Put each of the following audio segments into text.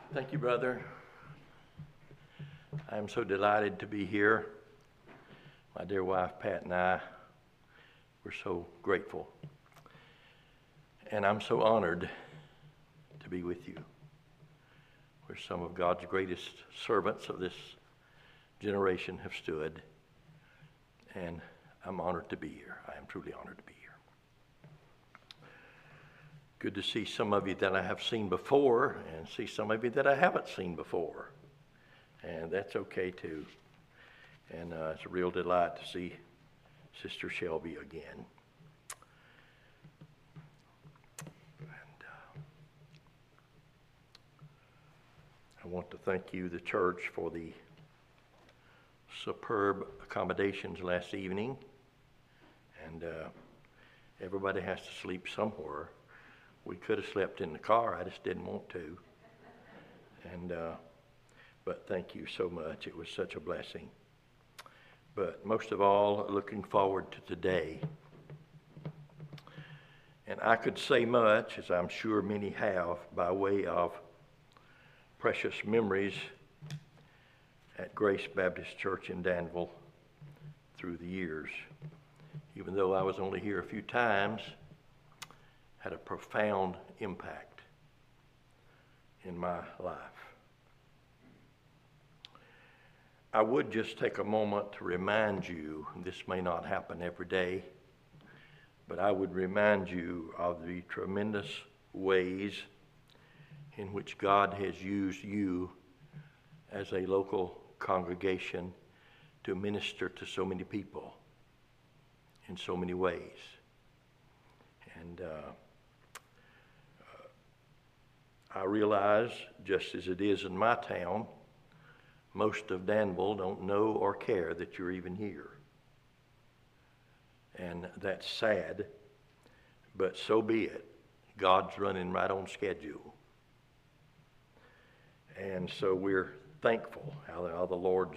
Thank you, brother. I am so delighted to be here. My dear wife, Pat, and I, we're so grateful. And I'm so honored to be with you. We're some of God's greatest servants of this generation have stood. And I'm honored to be here. I am truly honored to be here. Good to see some of you that I have seen before and see some of you that I haven't seen before. And that's okay too. And it's a real delight to see Sister Shelby again. And I want to thank you, the church, for the superb accommodations last evening. And everybody has to sleep somewhere. We could have slept in the car. I just didn't want to. And but thank you so much. It was such a blessing. But most of all, looking forward to today. And I could say much, as I'm sure many have, by way of precious memories at Grace Baptist Church in Danville through the years. Even though I was only here a few times, had a profound impact in my life. I would just take a moment to remind you, this may not happen every day, but I would remind you of the tremendous ways in which God has used you as a local congregation to minister to so many people in so many ways. And I realize, just as it is in my town, most of Danville don't know or care that you're even here. And that's sad, but so be it. God's running right on schedule. And so we're thankful how the Lord's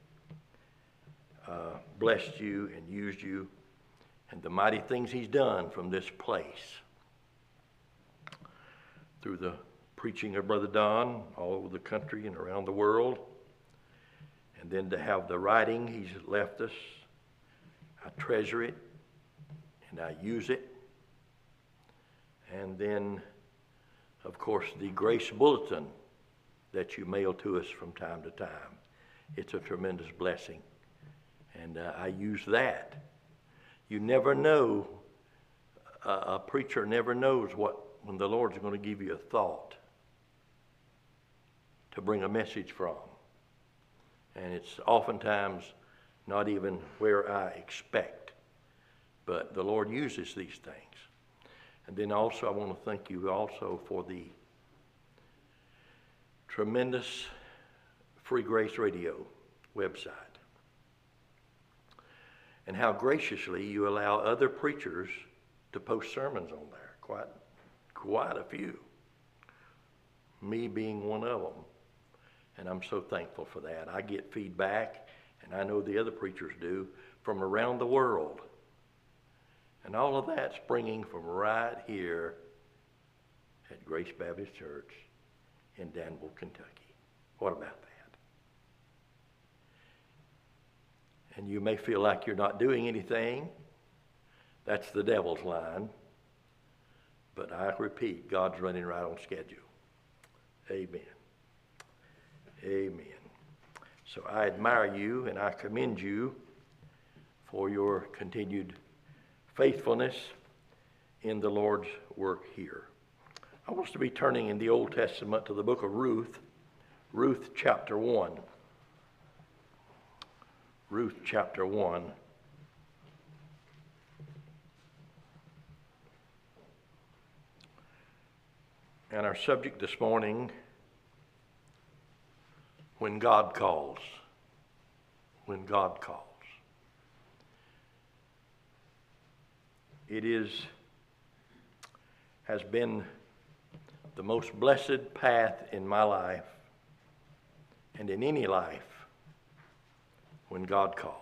blessed you and used you and the mighty things he's done from this place. Through the preaching of Brother Don all over the country and around the world. And then to have the writing he's left us. I treasure it and I use it. And then, of course, the Grace Bulletin that you mail to us from time to time. It's a tremendous blessing. And I use that. You never know, a preacher never knows when the Lord's going to give you a thought to bring a message from. And it's oftentimes not even where I expect. But the Lord uses these things. And then also I want to thank you also for the tremendous Free Grace Radio website. And how graciously you allow other preachers to post sermons on there. Quite a few. Me being one of them. And I'm so thankful for that. I get feedback, and I know the other preachers do, from around the world. And all of that's springing from right here at Grace Baptist Church in Danville, Kentucky. What about that? And you may feel like you're not doing anything. That's the devil's line. But I repeat, God's running right on schedule. Amen. Amen. So I admire you and I commend you for your continued faithfulness in the Lord's work here. I want us to be turning in the Old Testament to the book of Ruth, Ruth chapter 1. Ruth chapter 1. And our subject this morning, when God calls. When God calls. It has been the most blessed path in my life and in any life when God calls.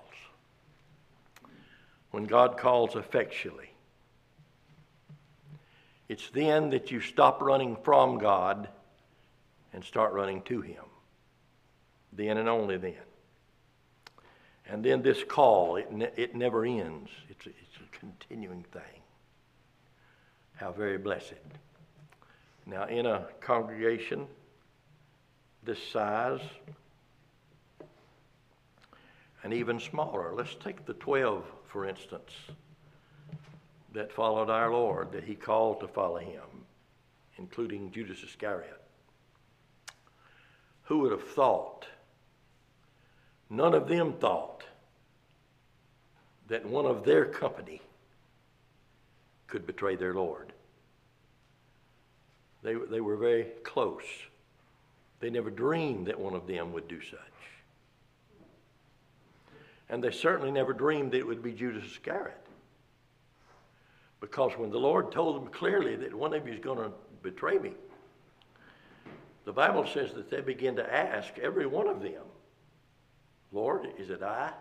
When God calls effectually. It's then that you stop running from God and start running to him. Then and only then. And then this call, it never ends. It's a continuing thing. How very blessed. Now, in a congregation this size, and even smaller, let's take the 12, for instance, that followed our Lord, that he called to follow him, including Judas Iscariot. Who would have thought? None of them thought that one of their company could betray their Lord. They were very close. They never dreamed that one of them would do such. And they certainly never dreamed that it would be Judas Iscariot. Because when the Lord told them clearly that one of you is going to betray me, the Bible says that they began to ask, every one of them, Lord, is it I?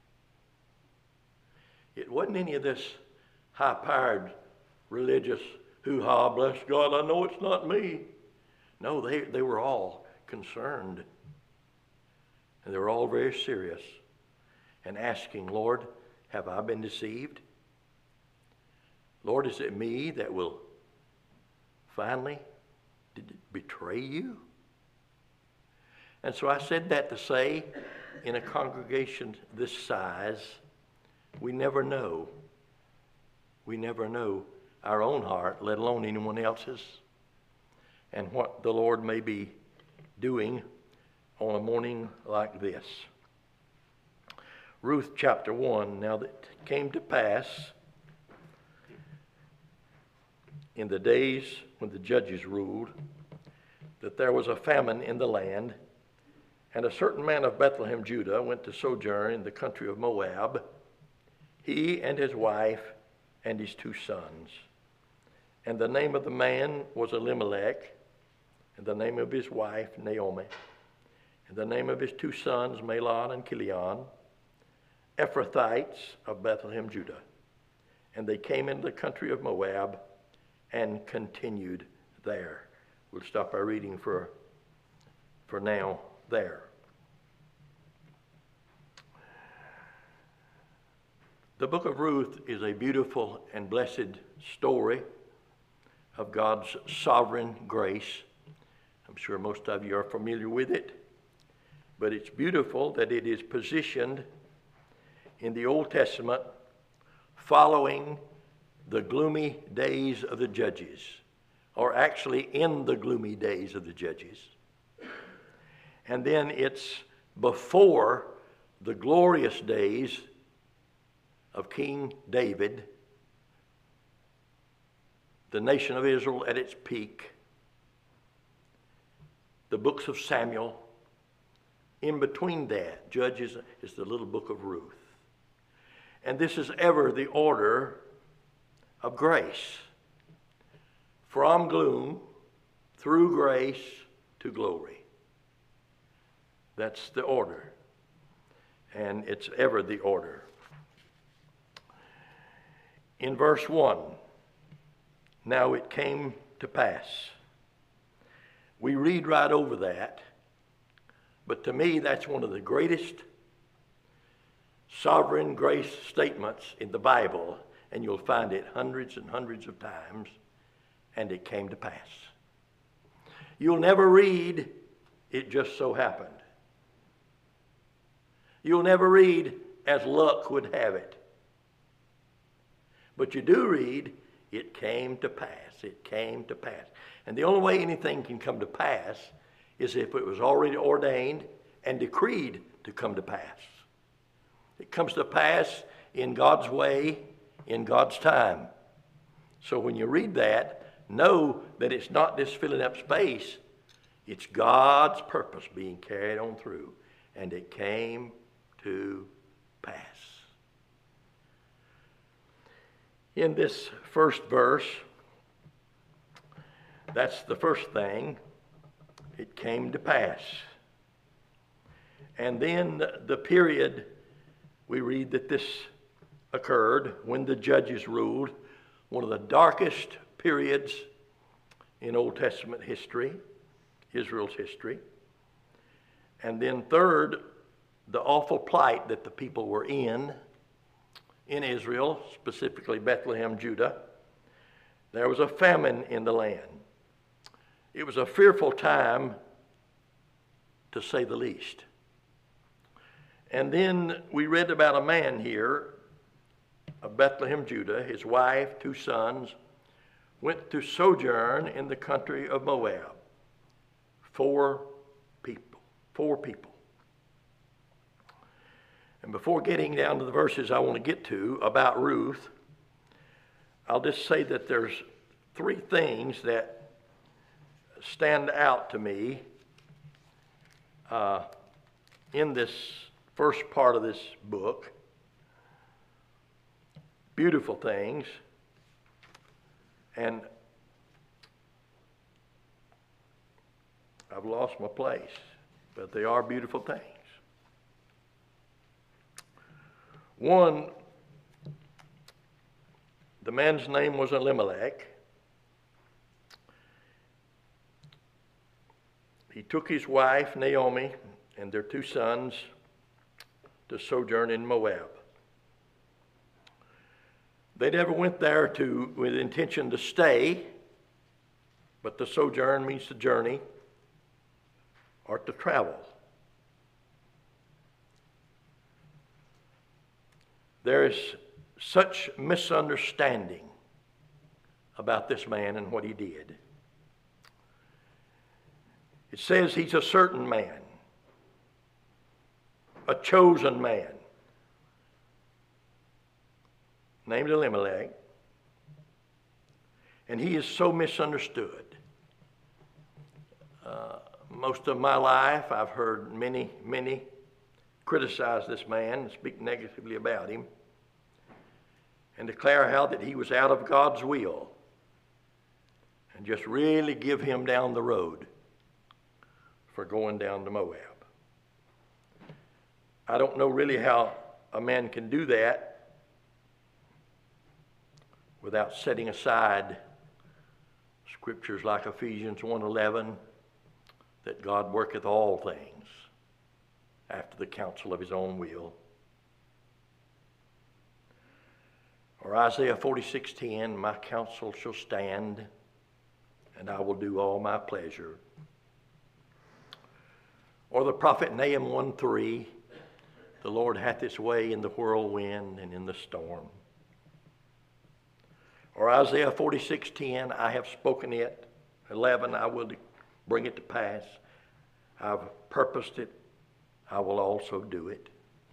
It wasn't any of this high-powered religious hoo-ha, bless God, I know it's not me. No, they were all concerned. And they were all very serious and asking, Lord, have I been deceived? Lord, is it me that will finally betray you? And so I said that to say, in a congregation this size, we never know. We never know our own heart, let alone anyone else's, and what the Lord may be doing on a morning like this. Ruth chapter 1, now that came to pass in the days when the judges ruled, that there was a famine in the land, and a certain man of Bethlehem, Judah, went to sojourn in the country of Moab, he and his wife and his 2 sons. And the name of the man was Elimelech, and the name of his wife Naomi, and the name of his 2 sons Mahlon and Chilion, Ephrathites of Bethlehem, Judah. And they came into the country of Moab and continued there. We'll stop our reading for now there. The book of Ruth is a beautiful and blessed story of God's sovereign grace. I'm sure most of you are familiar with it, but it's beautiful that it is positioned in the Old Testament following the gloomy days of the judges, or actually in the gloomy days of the judges. And then it's before the glorious days of King David, the nation of Israel at its peak, the books of Samuel. In between that, Judges is the little book of Ruth. And this is ever the order of grace. From gloom, through grace, to glory. That's the order. And it's ever the order. In verse 1, now it came to pass. We read right over that, but to me that's one of the greatest sovereign grace statements in the Bible, and you'll find it hundreds and hundreds of times, and it came to pass. You'll never read, it just so happened. You'll never read, as luck would have it. But you do read, it came to pass. It came to pass. And the only way anything can come to pass is if it was already ordained and decreed to come to pass. It comes to pass in God's way, in God's time. So when you read that, know that it's not just filling up space. It's God's purpose being carried on through. And it came to pass. In this first verse, that's the first thing. It came to pass. And then the period, we read that this occurred when the judges ruled, one of the darkest periods in Old Testament history. Israel's history. And then third, the awful plight that the people were in Israel, specifically Bethlehem, Judah. There was a famine in the land. It was a fearful time, to say the least. And then we read about a man here of Bethlehem, Judah. His wife, 2 sons, went to sojourn in the country of Moab. 4 people. And before getting down to the verses I want to get to about Ruth, I'll just say that there's 3 things that stand out to me in this first part of this book. Beautiful things. And I've lost my place, but they are beautiful things. One, the man's name was Elimelech. He took his wife, Naomi, and their 2 sons to sojourn in Moab. They never went there with intention to stay, but the sojourn means to journey or to travel. There is such misunderstanding about this man and what he did. It says he's a certain man, a chosen man, named Elimelech, and he is so misunderstood. Most of my life, I've heard many criticize this man, speak negatively about him, and declare how that he was out of God's will, and just really give him down the road for going down to Moab. I don't know really how a man can do that without setting aside scriptures like Ephesians 1:11, that God worketh all things after the counsel of his own will. Or Isaiah 46:10, my counsel shall stand, and I will do all my pleasure. Or the prophet Nahum 1:3, the Lord hath his way in the whirlwind and in the storm. Or Isaiah 46:10, I have spoken it. 11, I will bring it to pass. I've purposed it. I will also do it.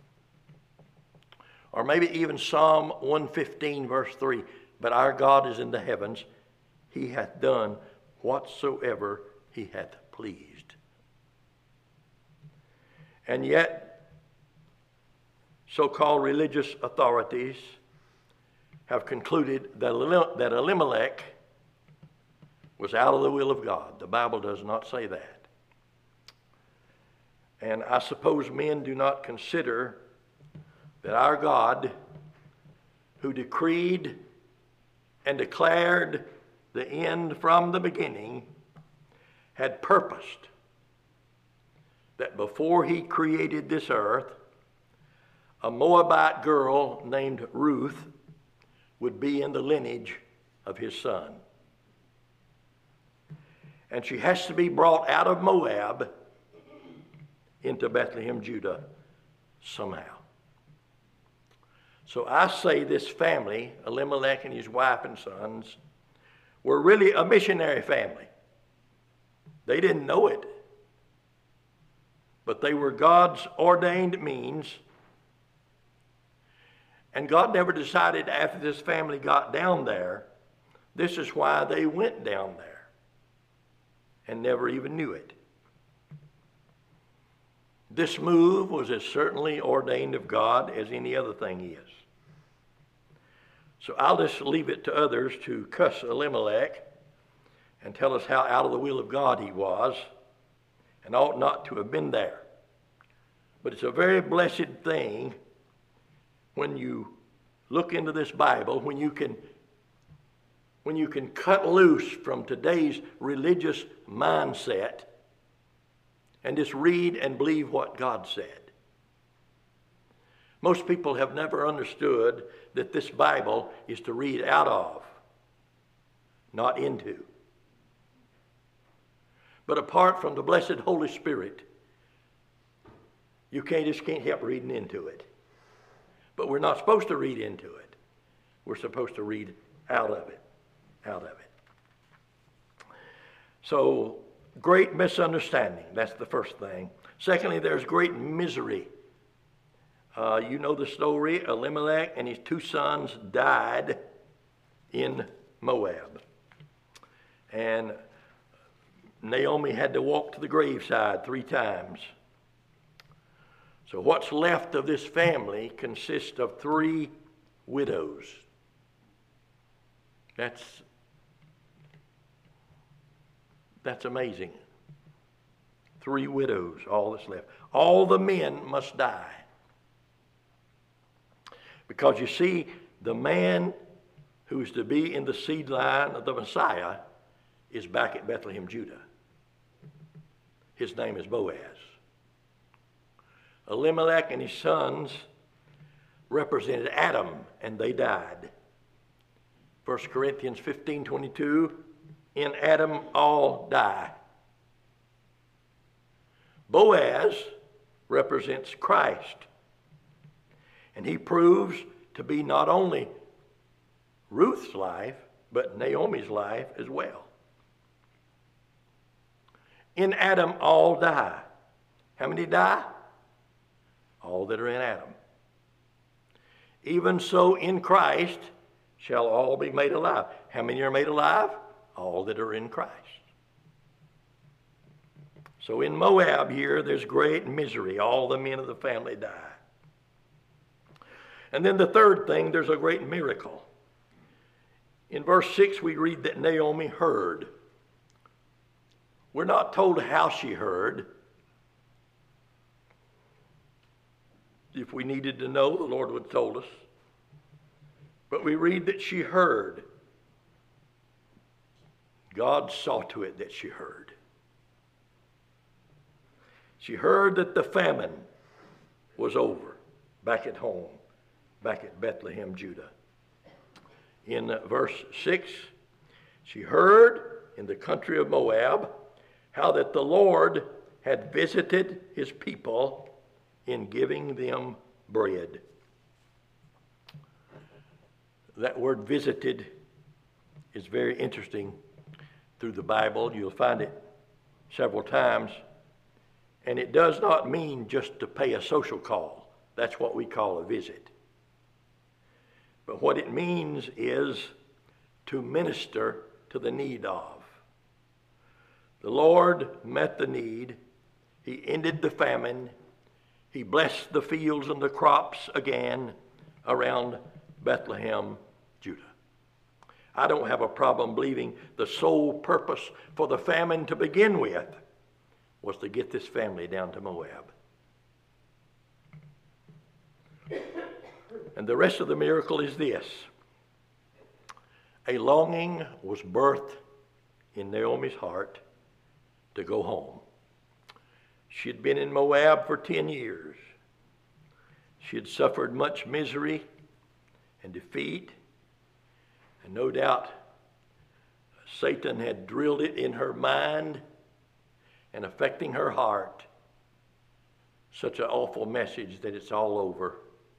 Or maybe even Psalm 115, verse 3, but our God is in the heavens. He hath done whatsoever he hath pleased. And yet, so-called religious authorities have concluded that Elimelech was out of the will of God. The Bible does not say that. And I suppose men do not consider that our God, who decreed and declared the end from the beginning, had purposed that before he created this earth, a Moabite girl named Ruth would be in the lineage of his son. And she has to be brought out of Moab into Bethlehem, Judah, somehow. So I say this family, Elimelech and his wife and sons, were really a missionary family. They didn't know it, but they were God's ordained means. And God never decided after this family got down there, this is why they went down there, and never even knew it. This move was as certainly ordained of God as any other thing is. So I'll just leave it to others to cuss Elimelech and tell us how out of the will of God he was and ought not to have been there. But it's a very blessed thing when you look into this Bible, when you can cut loose from today's religious mindset and just read and believe what God said. Most people have never understood that this Bible is to read out of, not into. But apart from the blessed Holy Spirit, you just can't help reading into it. But we're not supposed to read into it. We're supposed to read out of it. Out of it. So, great misunderstanding. That's the first thing. Secondly, there's great misery. You know the story. Elimelech and his two sons died in Moab. And Naomi had to walk to the graveside 3 times. So what's left of this family consists of 3 widows. That's amazing. 3 widows, all that's left. All the men must die. Because you see, the man who's to be in the seed line of the Messiah is back at Bethlehem, Judah. His name is Boaz. Elimelech and his sons represented Adam, and they died. 1 Corinthians 15:22, in Adam all die. Boaz represents Christ, and he proves to be not only Ruth's life, but Naomi's life as well. In Adam all die. How many die? All that are in Adam. Even so in Christ shall all be made alive. How many are made alive? All that are in Christ. So in Moab here, there's great misery. All the men of the family die. And then the third thing, there's a great miracle. In verse 6, we read that Naomi heard. We're not told how she heard. If we needed to know, the Lord would have told us. But we read that she heard. God saw to it that she heard. She heard that the famine was over back at home, back at Bethlehem, Judah. In verse 6, she heard in the country of Moab how that the Lord had visited his people in giving them bread. That word visited is very interesting through the Bible. You'll find it several times. And it does not mean just to pay a social call. That's what we call a visit. But what it means is to minister to the need of. The Lord met the need. He ended the famine. He blessed the fields and the crops again around Bethlehem, Judah. I don't have a problem believing the sole purpose for the famine to begin with was to get this family down to Moab. And the rest of the miracle is this. A longing was birthed in Naomi's heart to go home. She had been in Moab for 10 years. She had suffered much misery and defeat. And no doubt Satan had drilled it in her mind and affecting her heart. Such an awful message that it's all over.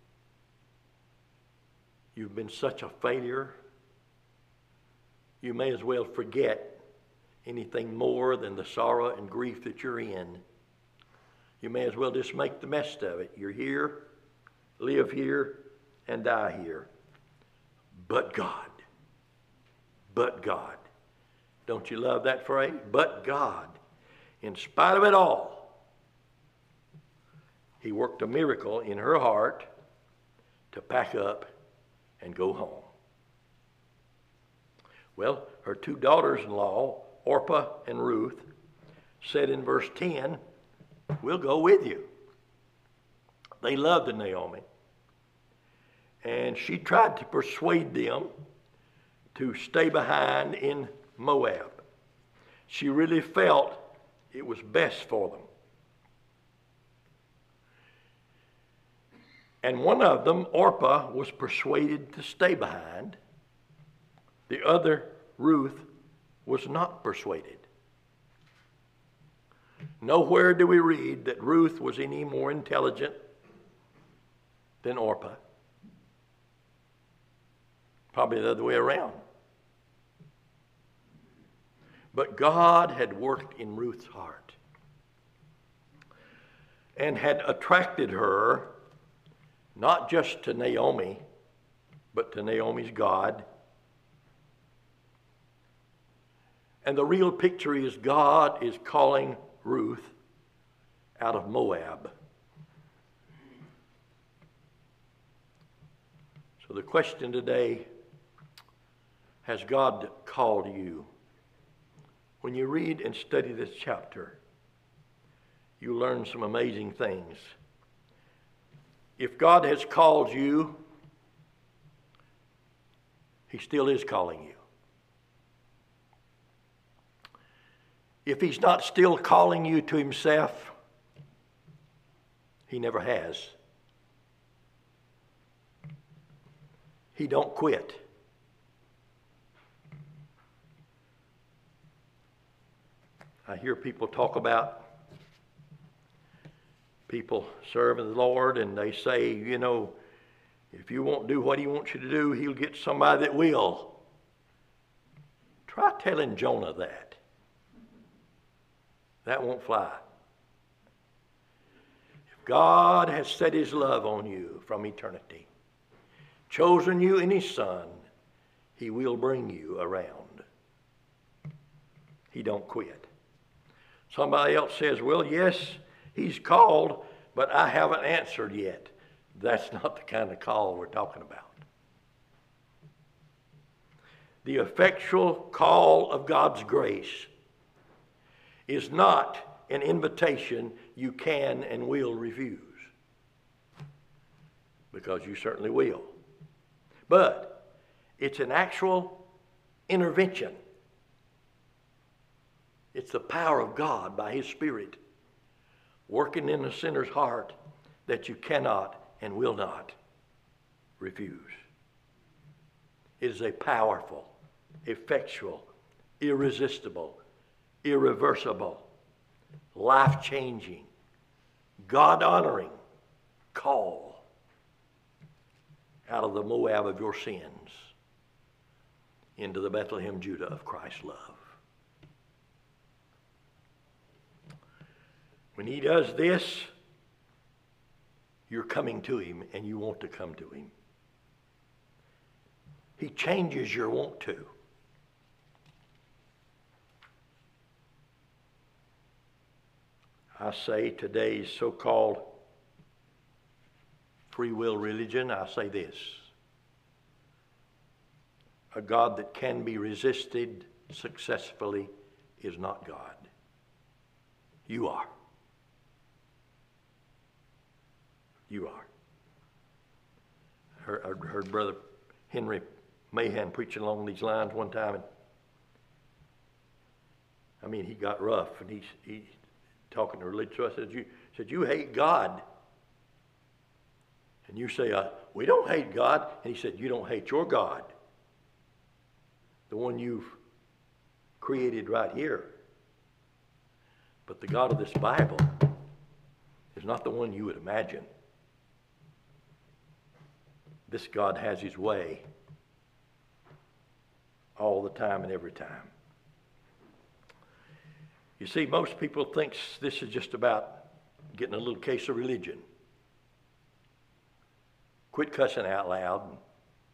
You've been such a failure. You may as well forget anything more than the sorrow and grief that you're in. You may as well just make the best of it. You're here, live here, and die here. But God. But God. Don't you love that phrase? But God. In spite of it all, he worked a miracle in her heart to pack up and go home. Well, her 2 daughters-in-law, Orpah and Ruth, said in verse 10, we'll go with you. They loved Naomi. And she tried to persuade them to stay behind in Moab. She really felt it was best for them And one of them, Orpah, was persuaded to stay behind. The other, Ruth, was not persuaded. Nowhere do we read that Ruth was any more intelligent than Orpah. Probably the other way around. But God had worked in Ruth's heart and had attracted her not just to Naomi, but to Naomi's God. And the real picture is God is calling Ruth out of Moab. So the question today, has God called you? When you read and study this chapter, you learn some amazing things. If God has called you, He still is calling you. If He's not still calling you to Himself, He never has. He don't quit. I hear people talk about people serving the Lord, and they say, you know, if you won't do what He wants you to do, He'll get somebody that will. Try telling Jonah that. That won't fly. If God has set His love on you from eternity, chosen you in His Son, He will bring you around. He don't quit. Somebody else says, well, yes, He's called, but I haven't answered yet. That's not the kind of call we're talking about. The effectual call of God's grace is not an invitation you can and will refuse, because you certainly will. But it's an actual intervention. It's the power of God by His Spirit working in a sinner's heart that you cannot and will not refuse. It is a powerful, effectual, irresistible, irreversible, life-changing, God-honoring call out of the Moab of your sins into the Bethlehem, Judah of Christ's love. When He does this, you're coming to Him and you want to come to Him. He changes your want to. I say today's so-called free will religion, I say this: a God that can be resisted successfully is not God. You are. You are. I heard Brother Henry Mahan preaching along these lines one time, and I mean, he got rough, and he talking to religious. So I said, you hate God. And you say, we don't hate God. And he said, you don't hate your God, the one you've created right here. But the God of this Bible is not the one you would imagine. This God has His way all the time and every time. You see, most people think this is just about getting a little case of religion. Quit cussing out loud and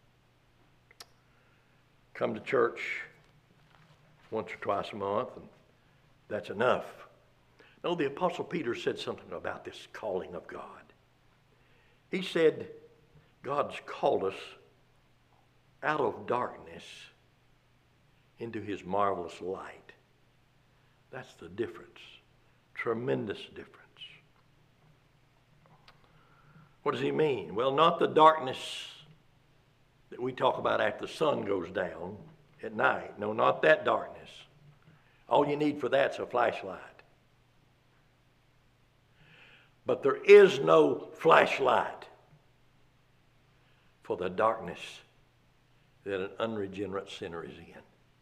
come to church once or twice a month, and that's enough. No, the Apostle Peter said something about this calling of God. He said, God's called us out of darkness into His marvelous light. That's the difference. Tremendous difference. What does He mean? Well, not the darkness that we talk about after the sun goes down at night. No, not that darkness. All you need for that's a flashlight. But there is no flashlight for the darkness that an unregenerate sinner is in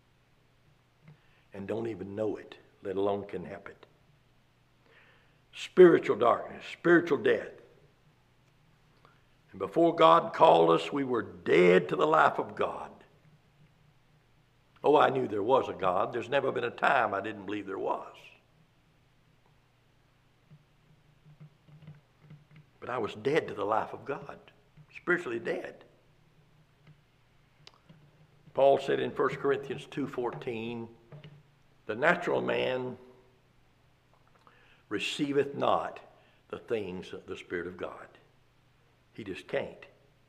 and don't even know it, let alone can help it. Spiritual darkness, spiritual death. And before God called us, we were dead to the life of God. Oh, I knew there was a God. There's never been a time I didn't believe there was. But I was dead to the life of God, spiritually dead. Paul said in 1 Corinthians 2:14, the natural man receiveth not the things of the Spirit of God. He just can't.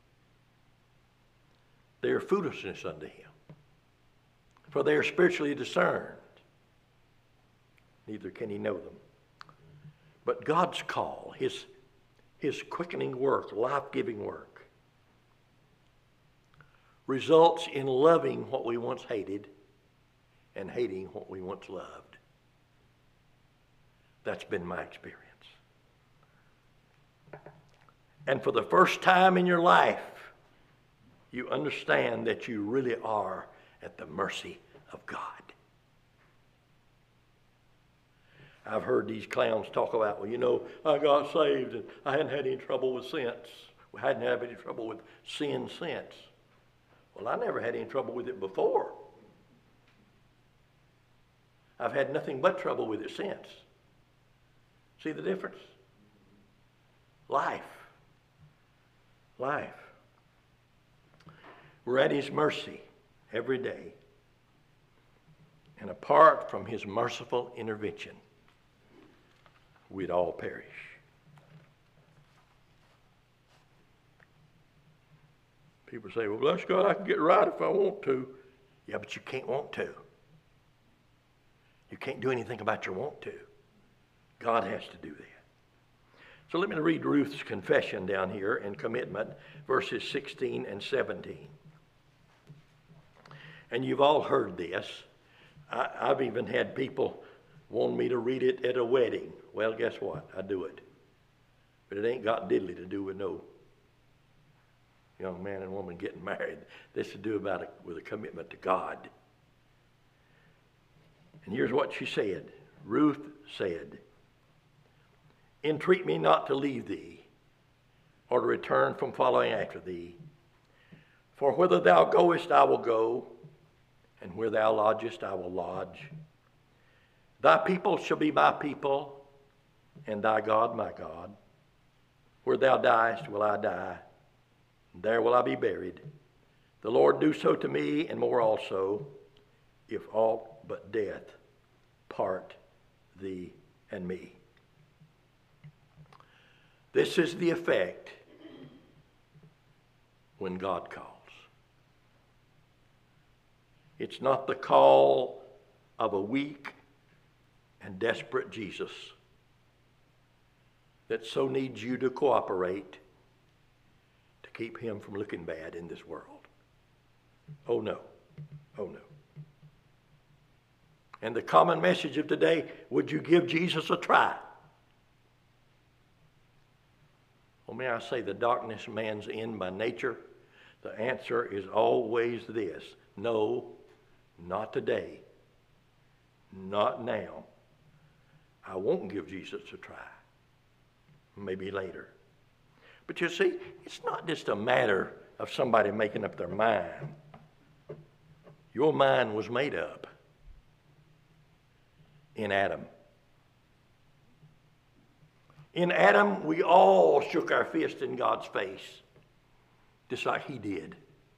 They are foolishness unto him, for they are spiritually discerned. Neither can he know them. But God's call, his quickening work, life-giving work, results in loving what we once hated and hating what we once loved. That's been my experience. And for the first time in your life, you understand that you really are at the mercy of God. I've heard these clowns talk about, well, you know, I got saved and I hadn't had any trouble with since. We hadn't had any trouble with sin since. Well, I never had any trouble with it before. I've had nothing but trouble with it since. See the difference? Life. We're at his mercy every day. And apart from his merciful intervention, we'd all perish. People say, well, bless God, I can get right if I want to. Yeah, but you can't want to. You can't do anything about your want to. God has to do that. So let me read Ruth's confession down here in commitment, verses 16 and 17. And you've all heard this. I've even had people want me to read it at a wedding. Well, guess what? I do it. But it ain't got diddly to do with no young man and woman getting married. This to do with a commitment to God. And here's what she said. Ruth said, entreat me not to leave thee, or to return from following after thee. For whither thou goest, I will go, and where thou lodgest, I will lodge. Thy people shall be my people, and thy God my God. Where thou diest will I die, and there will I be buried. The Lord do so to me, and more also, if aught but death part thee and me. This is the effect when God calls. It's not the call of a weak and desperate Jesus that so needs you to cooperate to keep him from looking bad in this world. Oh no. Oh no. And the common message of today, would you give Jesus a try? Well, may I say the darkness man's in by nature? The answer is always this. No, not today. Not now. I won't give Jesus a try. Maybe later. But you see, it's not just a matter of somebody making up their mind. Your mind was made up in Adam. In Adam, we all shook our fist in God's face, just like he did,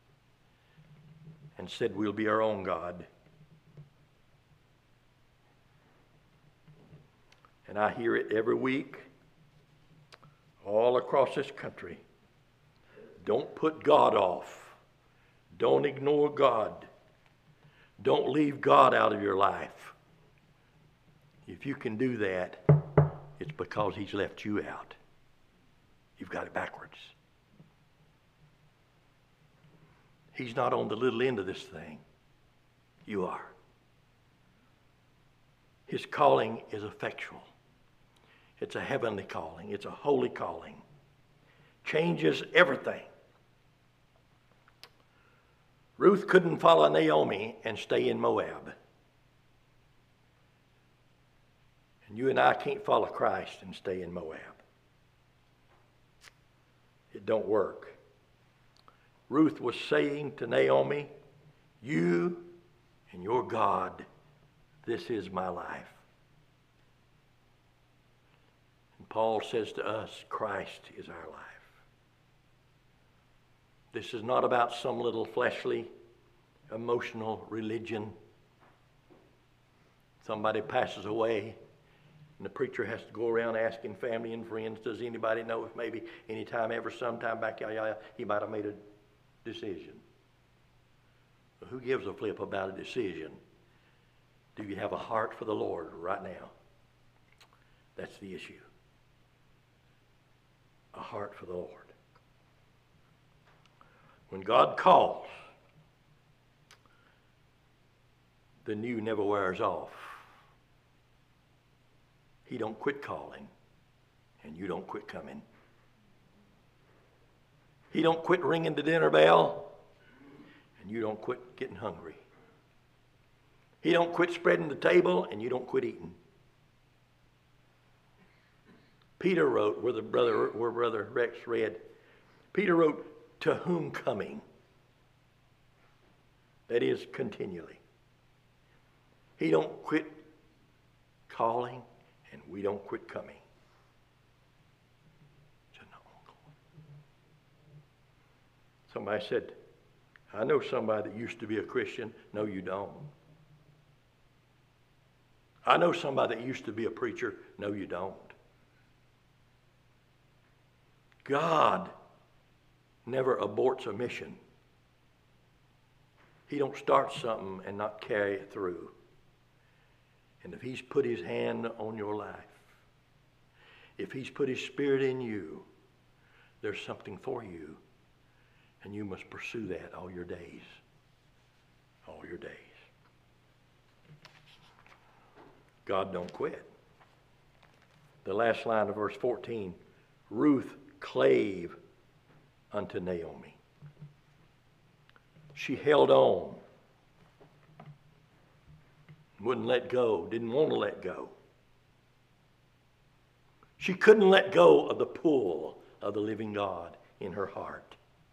and said we'll be our own God. And I hear it every week, all across this country. Don't put God off. Don't ignore God. Don't leave God out of your life. If you can do that, it's because he's left you out. You've got it backwards. He's not on the little end of this thing. You are. His calling is effectual. It's a heavenly calling. It's a holy calling. Changes everything. Ruth couldn't follow Naomi and stay in Moab. And you and I can't follow Christ and stay in Moab. It don't work. Ruth was saying to Naomi, you and your God, this is my life. And Paul says to us, Christ is our life. This is not about some little fleshly, emotional religion. Somebody passes away, and the preacher has to go around asking family and friends, does anybody know if maybe any time ever, sometime back, he might have made a decision? Well, who gives a flip about a decision? Do you have a heart for the Lord right now? That's the issue. A heart for the Lord. When God calls, the new never wears off. He don't quit calling, and you don't quit coming. He don't quit ringing the dinner bell, and you don't quit getting hungry. He don't quit spreading the table, and you don't quit eating. Peter wrote, where Brother Rex read, Peter wrote, to whom coming? That is, continually. He don't quit calling, and we don't quit coming. Somebody said, I know somebody that used to be a Christian. No, you don't. I know somebody that used to be a preacher. No, you don't. God never aborts a mission. He don't start something and not carry it through. And if he's put his hand on your life, if he's put his spirit in you, there's something for you. And you must pursue that all your days. All your days. God don't quit. The last line of verse 14, Ruth clave unto Naomi. She held on. Wouldn't let go. Didn't want to let go. She couldn't let go of the pull of the living God in her heart.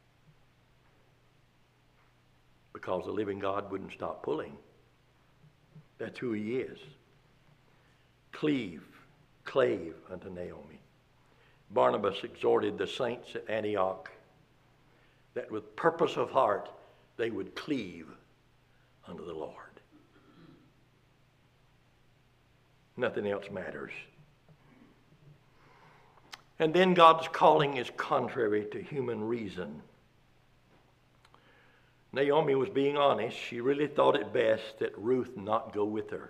Because the living God wouldn't stop pulling. That's who he is. Clave unto Naomi. Barnabas exhorted the saints at Antioch that with purpose of heart they would cleave unto the Lord. Nothing else matters. And then God's calling is contrary to human reason. Naomi was being honest. She really thought it best that Ruth not go with her.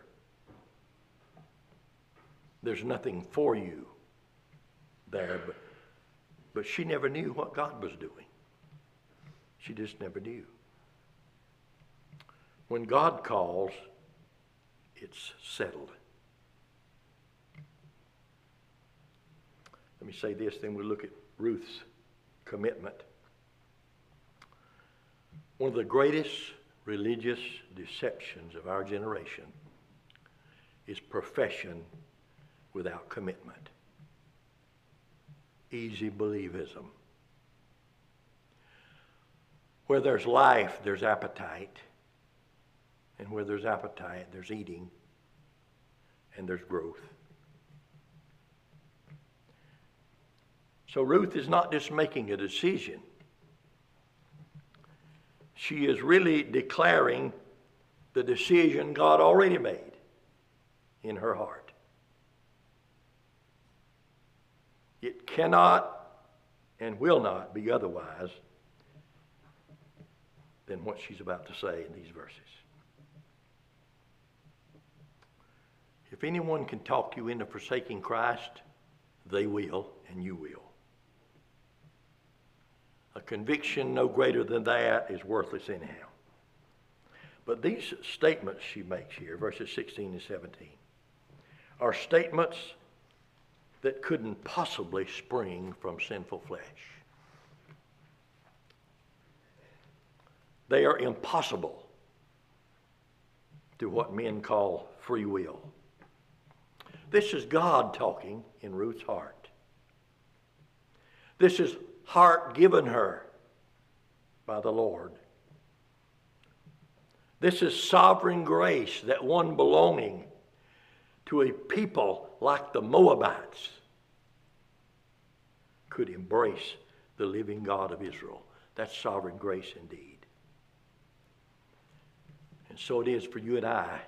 There's nothing for you there, but she never knew what God was doing. She just never knew. When God calls, it's settled. Let me say this, then we'll look at Ruth's commitment. One of the greatest religious deceptions of our generation is profession without commitment. Easy believism. Where there's life, there's appetite. And where there's appetite, there's eating. And there's growth. So Ruth is not just making a decision. She is really declaring the decision God already made in her heart. It cannot and will not be otherwise than what she's about to say in these verses. If anyone can talk you into forsaking Christ, they will, and you will. A conviction no greater than that is worthless anyhow. But these statements she makes here, verses 16 and 17, are statements that couldn't possibly spring from sinful flesh. They are impossible to what men call free will. This is God talking in Ruth's heart. This is heart given her by the Lord. This is sovereign grace, that one belonging to a people like the Moabites could embrace the living God of Israel. That's sovereign grace indeed. And so it is for you and I.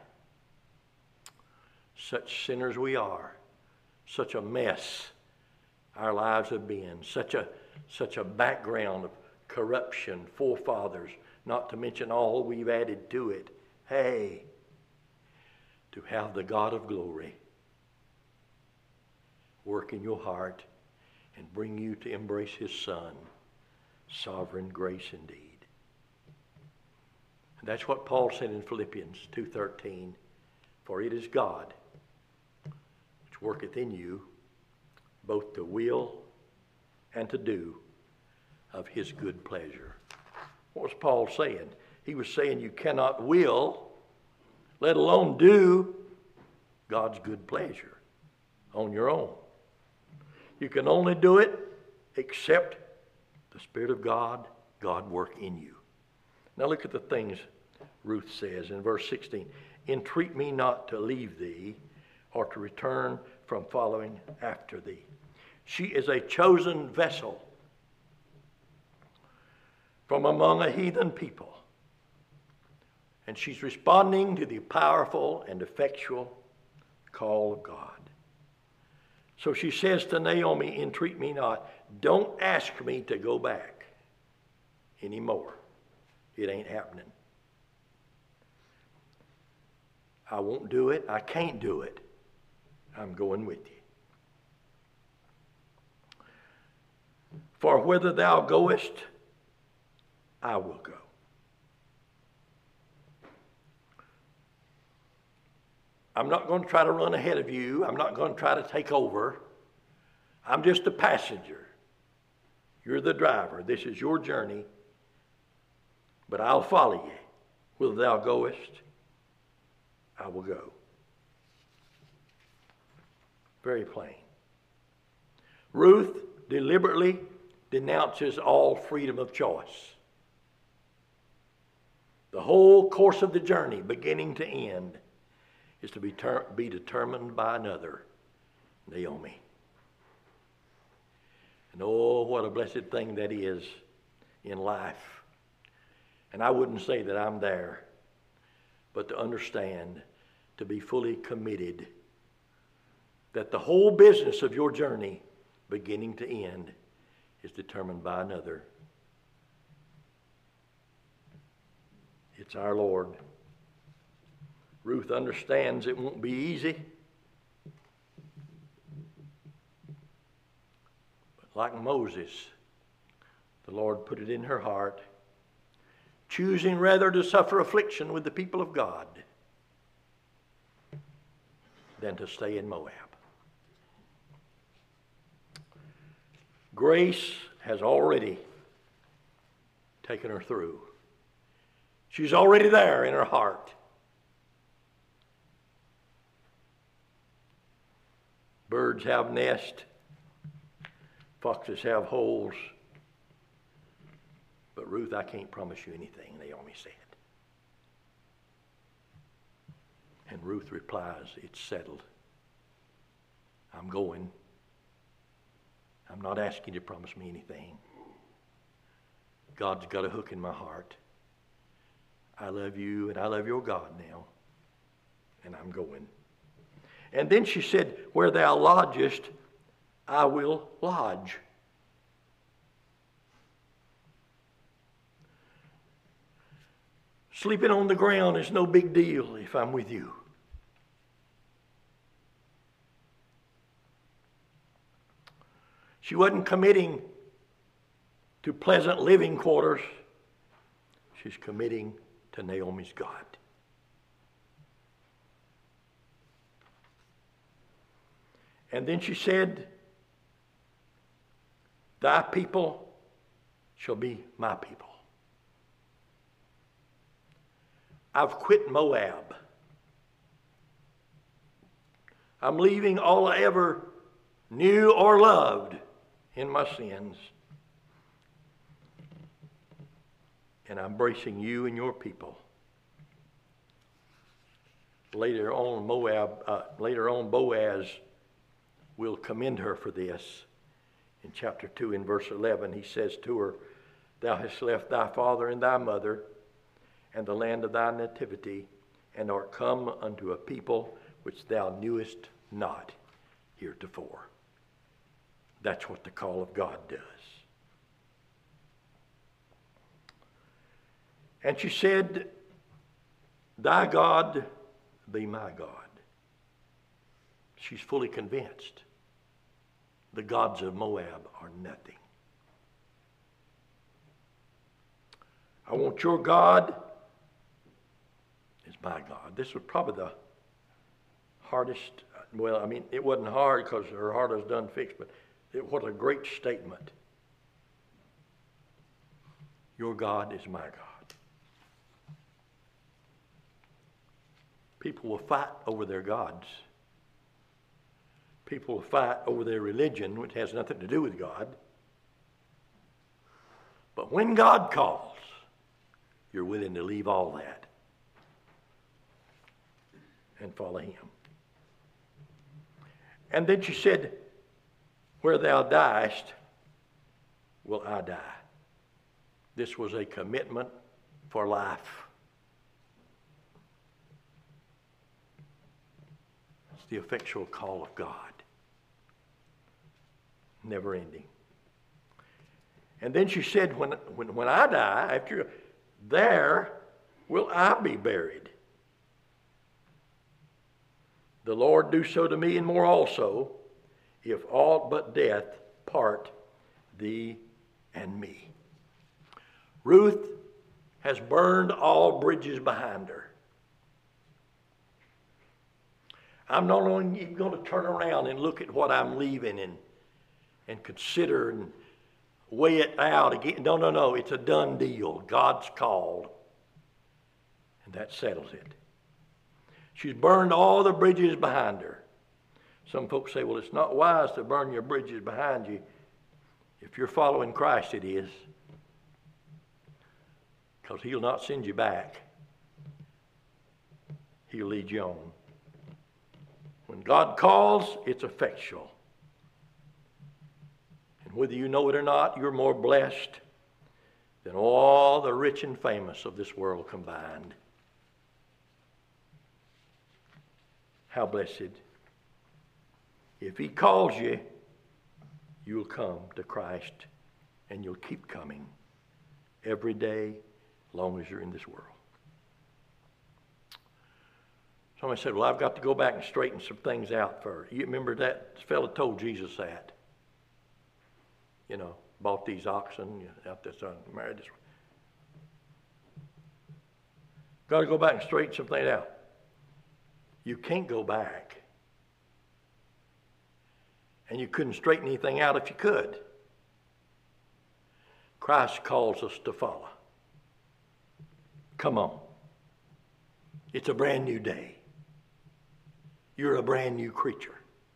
Such sinners we are, such a mess our lives have been, such a background of corruption, forefathers, not to mention all we've added to it. Hey, to have the God of glory work in your heart and bring you to embrace his Son, sovereign grace indeed. And that's what Paul said in Philippians 2:13, for it is God which worketh in you both to will and to do of his good pleasure. What was Paul saying? He was saying you cannot will, let alone do, God's good pleasure on your own. You can only do it except the Spirit of God work in you. Now look at the things Ruth says in verse 16. Entreat me not to leave thee or to return from following after thee. She is a chosen vessel from among a heathen people. And she's responding to the powerful and effectual call of God. So she says to Naomi, entreat me not. Don't ask me to go back anymore. It ain't happening. I won't do it. I can't do it. I'm going with you. For whither thou goest, I will go. I'm not going to try to run ahead of you. I'm not going to try to take over. I'm just a passenger. You're the driver. This is your journey. But I'll follow you. Whither thou goest, I will go. Very plain. Ruth deliberately denounces all freedom of choice. The whole course of the journey, beginning to end, is to be determined by another, Naomi. And oh, what a blessed thing that is in life. And I wouldn't say that I'm there, but to understand, to be fully committed, that the whole business of your journey, beginning to end, is determined by another. It's our Lord. Ruth understands it won't be easy. But like Moses, the Lord put it in her heart, choosing rather to suffer affliction with the people of God than to stay in Moab. Grace has already taken her through. She's already there in her heart. Birds have nests, foxes have holes. But Ruth, I can't promise you anything, Naomi said. And Ruth replies, it's settled. I'm going. I'm not asking you to promise me anything. God's got a hook in my heart. I love you and I love your God now. And I'm going. And then she said, where thou lodgest, I will lodge. Sleeping on the ground is no big deal if I'm with you. She wasn't committing to pleasant living quarters. She's committing to Naomi's God. And then she said, thy people shall be my people. I've quit Moab. I'm leaving all I ever knew or loved in my sins. And I'm embracing you and your people. Later on, Boaz will commend her for this. In chapter 2, in verse 11, he says to her, Thou hast left thy father and thy mother, and the land of thy nativity, and art come unto a people which thou knewest not heretofore. That's what the call of God does. And she said, Thy God be my God. She's fully convinced the gods of Moab are nothing. I want your God is my God. This was probably the hardest, well, I mean, it wasn't hard because her heart was done fixed, but it was a great statement. Your God is my God. People will fight over their gods. People will fight over their religion, which has nothing to do with God. But when God calls, you're willing to leave all that and follow him. And then she said, Where thou diest, will I die. This was a commitment for life. It's the effectual call of God. Never ending. And then she said, when I die, after there will I be buried. The Lord do so to me and more also, if aught but death part thee and me. Ruth has burned all bridges behind her. I'm not only going to turn around and look at what I'm leaving and consider and weigh it out again. No. It's a done deal. God's called. And that settles it. She's burned all the bridges behind her. Some folks say, well, it's not wise to burn your bridges behind you. If you're following Christ, it is. Because he'll not send you back. He'll lead you on. When God calls, it's effectual. And whether you know it or not, you're more blessed than all the rich and famous of this world combined. How blessed. If he calls you, you'll come to Christ and you'll keep coming every day long as you're in this world. Somebody said, well, I've got to go back and straighten some things out first. You remember that fellow told Jesus that. You know, bought these oxen, out this, married this one. Got to go back and straighten some things out. You can't go back. And you couldn't straighten anything out if you could. Christ calls us to follow. Come on. It's a brand new day. You're a brand new creature.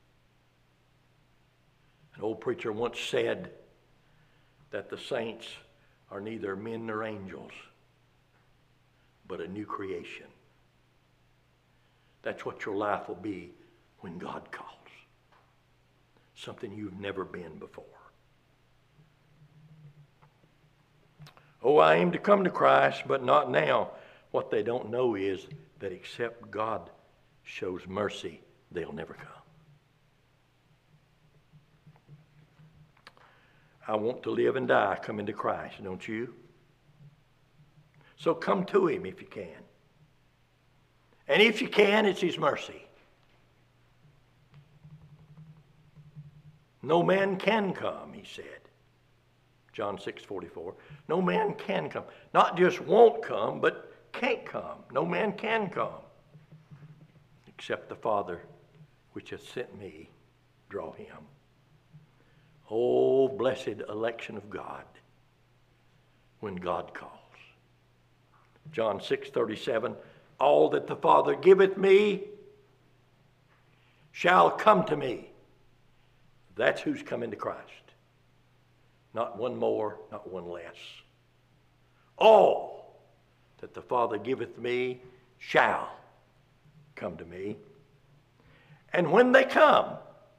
An old preacher once said that the saints are neither men nor angels, but a new creation. That's what your life will be when God calls. Something you've never been before. Oh, I aim to come to Christ, but not now. What they don't know is that except God shows mercy, they'll never come. I want to live and die coming to Christ, don't you? So come to him if you can. And if you can, it's his mercy. No man can come, he said. John 6:44. No man can come. Not just won't come, but can't come. No man can come. Except the Father which hath sent me, draw him. Oh, blessed election of God when God calls. John 6:37, all that the Father giveth me shall come to me. That's who's coming to Christ. Not one more, not one less. All that the Father giveth me shall come to me. And when they come,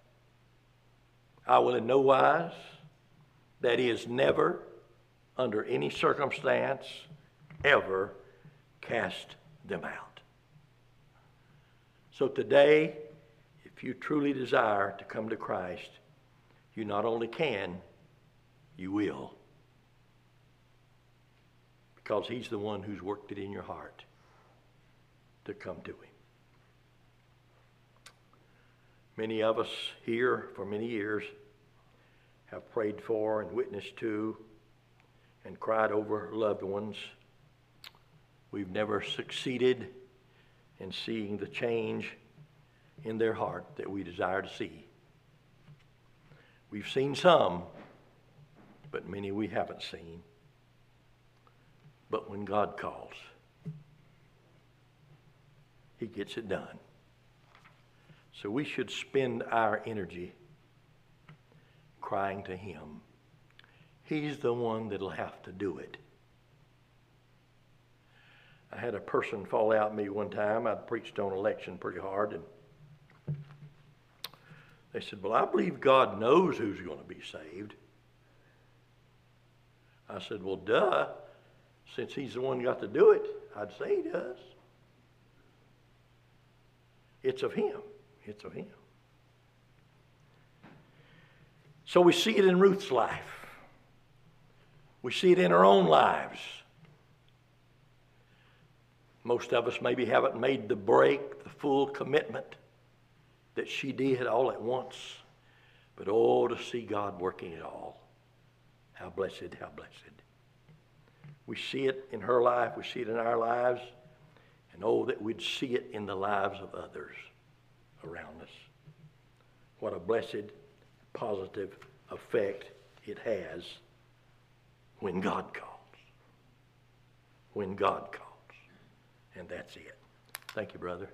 I will in no wise, that is never, under any circumstance, ever cast them out. So today, if you truly desire to come to Christ, you not only can, you will. Because he's the one who's worked it in your heart to come to him. Many of us here for many years have prayed for and witnessed to and cried over loved ones. We've never succeeded in seeing the change in their heart that we desire to see. We've seen some, but many we haven't seen. But when God calls, he gets it done. So we should spend our energy crying to him. He's the one that'll have to do it. I had a person fall out at me one time. I'd preached on election pretty hard, and they said, well, I believe God knows who's going to be saved. I said, well, duh. Since he's the one who got to do it, I'd say he does. It's of him. It's of him. So we see it in Ruth's life. We see it in our own lives. Most of us maybe haven't made the break, the full commitment that she did all at once. But oh, to see God working it all. How blessed, how blessed. We see it in her life, we see it in our lives, and oh, that we'd see it in the lives of others around us. What a blessed, positive effect it has when God calls. When God calls. And that's it. Thank you, brother.